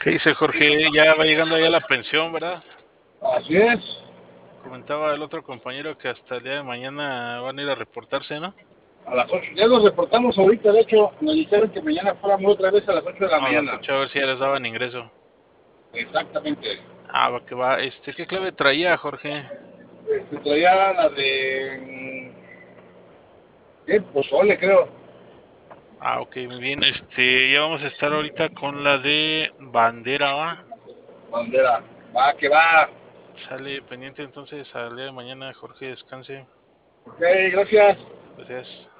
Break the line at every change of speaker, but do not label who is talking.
¿Qué dice Jorge? Ya va llegando allá la pensión, ¿verdad?
Así es.
Comentaba el otro compañero que hasta el día de mañana van a ir a reportarse, ¿no?
A las 8. Ya nos reportamos ahorita, de hecho, nos dijeron que mañana fuéramos otra vez a las 8 de la
A las
mañana.
8 a ver si ya les daban ingreso.
Exactamente.
Va que va. ¿Qué clave traía, Jorge?
Traía la de. Pozole, creo.
Ok, muy bien. Ya vamos a estar ahorita con la de bandera, ¿va?
Bandera. Va, que va.
Sale pendiente entonces al día de mañana, Jorge, descanse.
Ok, gracias.
Gracias.